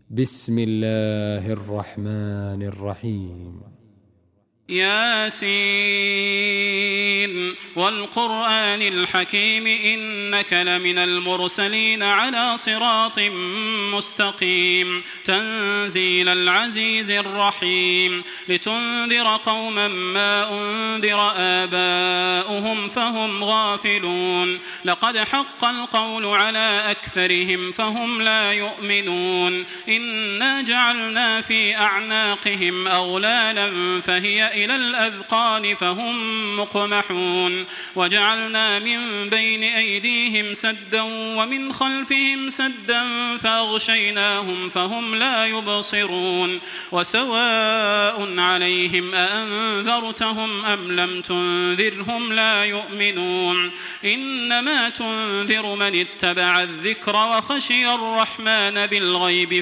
بسم الله الرحمن الرحيم. ياسين والقرآن الحكيم إنك لمن المرسلين على صراط مستقيم تنزيل العزيز الرحيم لتنذر قوما ما أنذر آباؤهم فهم غافلون لقد حق القول على أكثرهم فهم لا يؤمنون إنا جعلنا في أعناقهم أغلالا فهي إلى الأذقان فهم مقمحون وجعلنا من بين أيديهم سدا ومن خلفهم سدا فأغشيناهم فهم لا يبصرون وسواء عليهم أأنذرتهم أم لم تنذرهم لا يؤمنون إنما تنذر من اتبع الذكر وخشي الرحمن بالغيب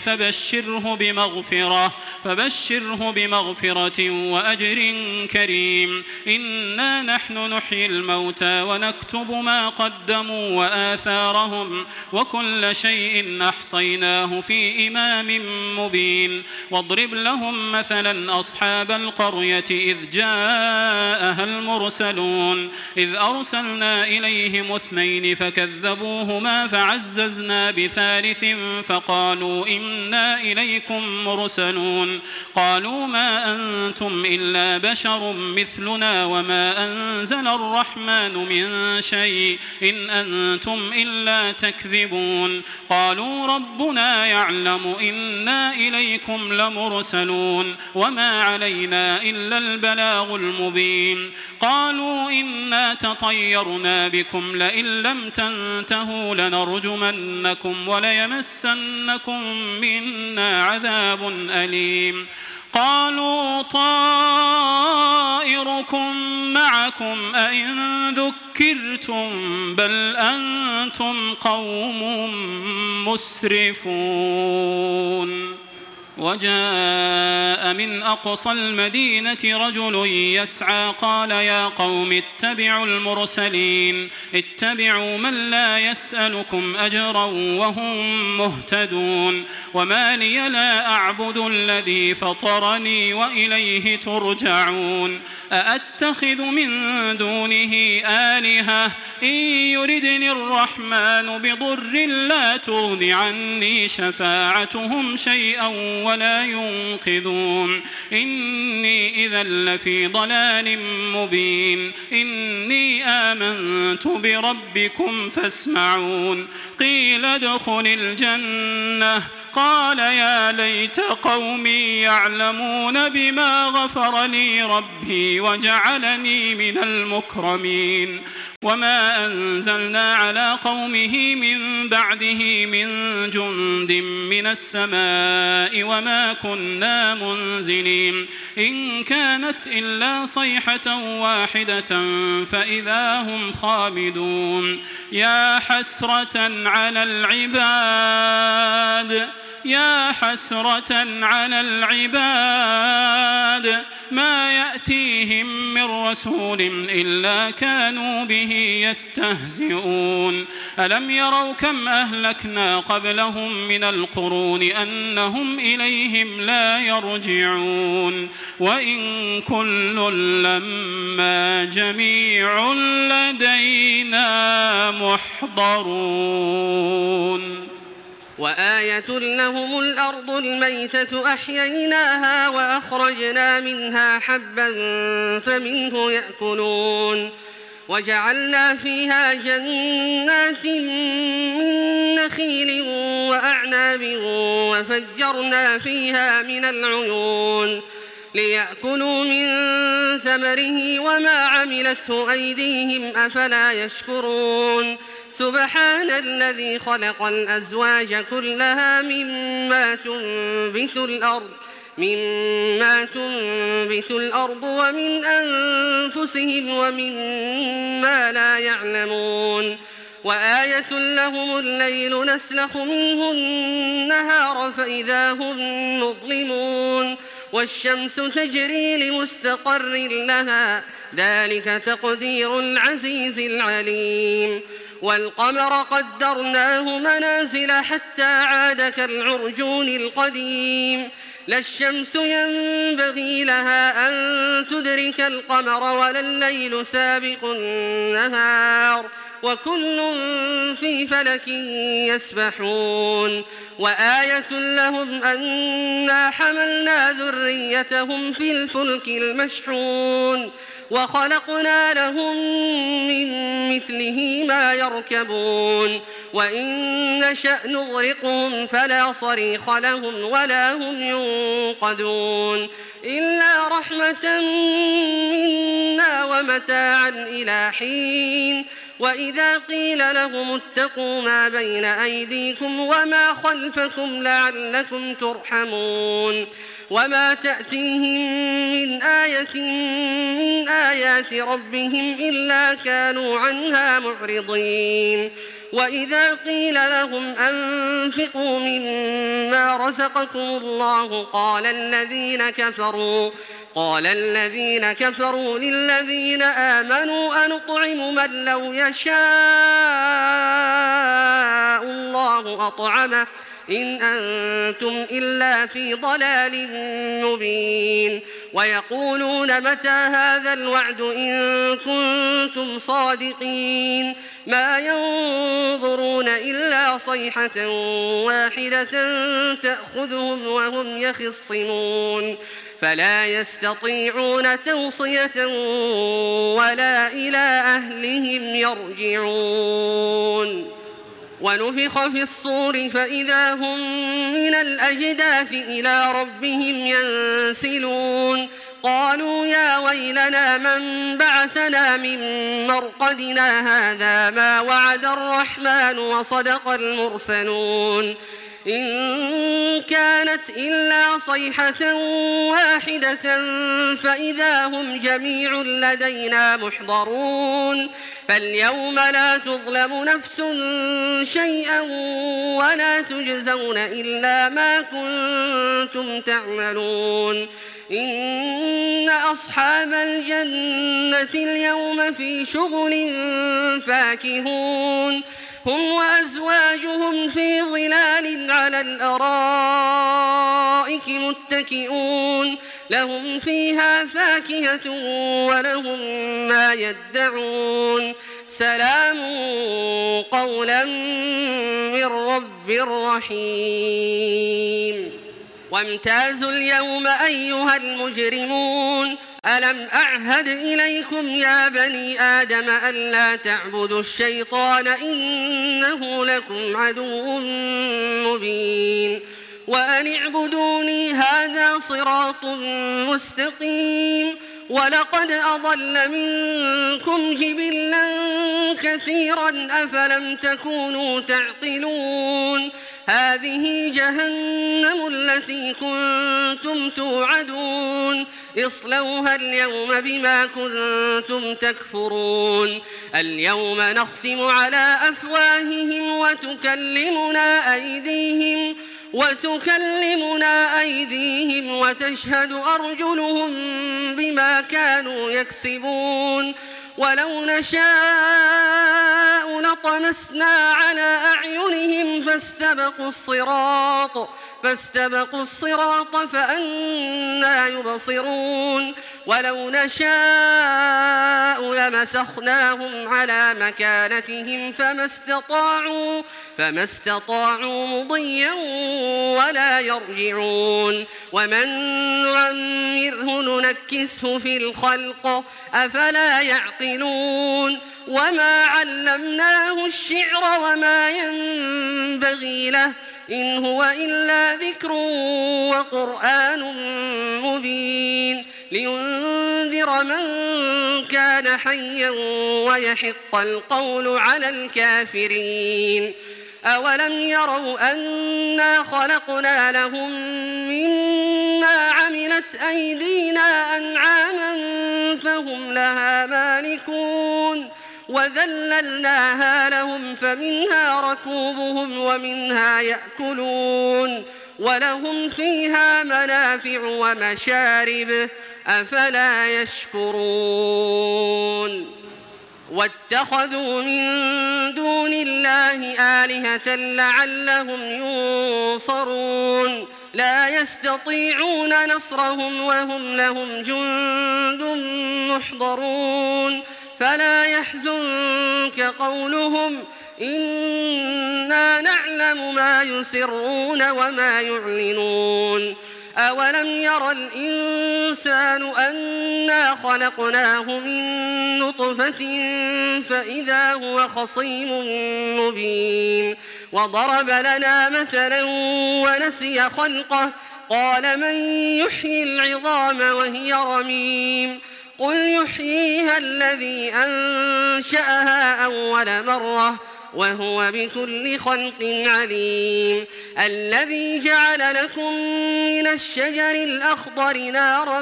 فبشره بمغفرة وأجر كريم إنا نحن نحيي الموتى ونكتب ما قدموا وآثارهم وكل شيء أحصيناه في إمام مبين واضرب لهم مثلا أصحاب القرية إذ جاءها المرسلون إذ أرسلنا إليهم 2 فكذبوهما فعززنا بثالث فقالوا إنا إليكم مرسلون قالوا ما أنتم إلا بشر مثلنا وما أنزل الرحمن من شيء إن أنتم إلا تكذبون قالوا ربنا يعلم إنا إليكم لمرسلون وما علينا إلا البلاغ المبين قالوا إنا تطيرنا بكم لئن لم تنتهوا لنرجمنكم وليمسنكم منا عذاب أليم قالوا طائركم معكم أئن ذكرتم بل أنتم قوم مسرفون وجاء من أقصى المدينة رجل يسعى قال يا قوم اتبعوا المرسلين اتبعوا من لا يسألكم أجرا وهم مهتدون وما لي لا أعبد الذي فطرني وإليه ترجعون أأتخذ من دونه آلهة إن يردني الرحمن بضر لا تغن عني شفاعتهم شيئا ولا ينقذون إني إذا لفي ضلال مبين إني آمنت بربكم فاسمعون قيل ادخل الجنة قال يا ليت قومي يعلمون بما غفر لي ربي وجعلني من المكرمين وما أنزلنا على قومه من بعده من جند من السماء وما كنا منزلين إن كانت إلا صيحة واحدة فإذا هم خامدون يا حسرة على العباد ما يأتيهم من رسول إلا كانوا به يستهزئون ألم يروا كم أهلكنا قبلهم من القرون أنهم إليهم لا يرجعون وإن كل لما جميع لدينا محضرون وآية لهم الأرض الميتة أحييناها وأخرجنا منها حبا فمنه يأكلون وجعلنا فيها جنات من نخيل وأعناب وفجرنا فيها من العيون ليأكلوا من ثمره وما عملته أيديهم أفلا يشكرون سبحان الذي خلق الأزواج كلها مما تنبت الأرض ومن أنفسهم ومما لا يعلمون وآية لهم الليل نسلخ منه النهار فإذا هم مظلمون والشمس تجري لمستقر لها ذلك تقدير العزيز العليم والقمر قدرناه منازل حتى عاد كالعرجون القديم لا الشمس ينبغي لها أن تدرك القمر ولا الليل سابق النهار وكل في فلك يسبحون وآية لهم أنا حملنا ذريتهم في الفلك المشحون وخلقنا لهم من مثله ما يركبون وإن نشأ نغرقهم فلا صريخ لهم ولا هم ينقذون إلا رحمة منا ومتاعا إلى حين وإذا قيل لهم اتقوا ما بين أيديكم وما خلفكم لعلكم ترحمون وما تأتيهم من آية من آيات ربهم إلا كانوا عنها معرضين وإذا قيل لهم أنفقوا مما رزقكم الله قال الذين كفروا للذين آمنوا أنطعم من لو يشاء الله أطعمه إن أنتم إلا في ضلال مبين ويقولون متى هذا الوعد إن كنتم صادقين ما ينظرون إلا صيحة واحدة تأخذهم وهم يخصمون فلا يستطيعون توصية ولا إلى أهلهم يرجعون ونفخ في الصور فإذا هم من الأجداث إلى ربهم ينسلون قالوا يا ويلنا من بعثنا من مرقدنا هذا ما وعد الرحمن وصدق المرسلون إن كانت إلا صيحة واحدة فإذا هم جميع لدينا محضرون فاليوم لا تظلم نفس شيئا ولا تجزون إلا ما كنتم تعملون إن أصحاب الجنة اليوم في شغل فاكهون هم وأزواجهم في ظلال على الأرائك متكئون لهم فيها فاكهة ولهم ما يدعون سلام قولا من رب رحيم وامتازوا اليوم أيها المجرمون ألم أعهد إليكم يا بني آدم ألا تعبدوا الشيطان إنه لكم عدو مبين وأن اعبدوني هذا صراط مستقيم ولقد أضل منكم جبلا كثيرا أفلم تكونوا تعقلون هذه جهنم التي كنتم توعدون اصلوها اليوم بما كنتم تكفرون اليوم نختم على أفواههم وتكلمنا أيديهم وتشهد أرجلهم بما كانوا يكسبون ولو نشاء لطمسنا على أعينهم فاستبقوا الصراط فأنى يبصرون ولو نشاء لمسخناهم على مكانتهم فما استطاعوا مضيا ولا يرجعون ومن نعمره ننكسه في الخلق أفلا يعقلون وما علمناه الشعر وما ينبغي له إن هو إلا ذكر وقرآن مبين لينذر من كان حيا ويحق القول على الكافرين أولم يروا أنا خلقنا لهم مما عملت أيدينا أنعاما فهم لها مالكون وذللناها لهم فمنها ركوبهم ومنها يأكلون ولهم فيها منافع ومشارب أفلا يشكرون واتخذوا من دون الله آلهة لعلهم ينصرون لا يستطيعون نصرهم وهم لهم جند محضرون فلا يحزنك قولهم إنا نعلم ما يسرون وما يعلنون أولم ير الإنسان أنا خلقناه من نطفة فإذا هو خصيم مبين وضرب لنا مثلا ونسي خلقه قال من يحيي العظام وهي رميم قل يحييها الذي أنشأها أول مرة وهو بكل خلق عليم الذي جعل لكم من الشجر الأخضر نارا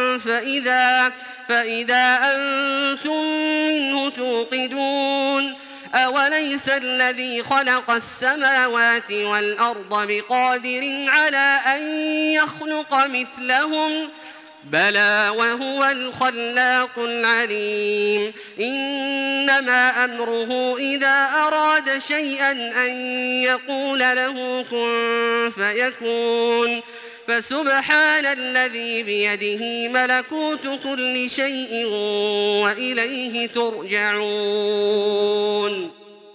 فإذا أنتم منه توقدون أوليس الذي خلق السماوات والأرض بقادر على أن يخلق مثلهم بلى وهو الخلاق العليم إنما أمره إذا أراد شيئا أن يقول له كن فيكون فسبحان الذي بيده ملكوت كل شيء وإليه ترجعون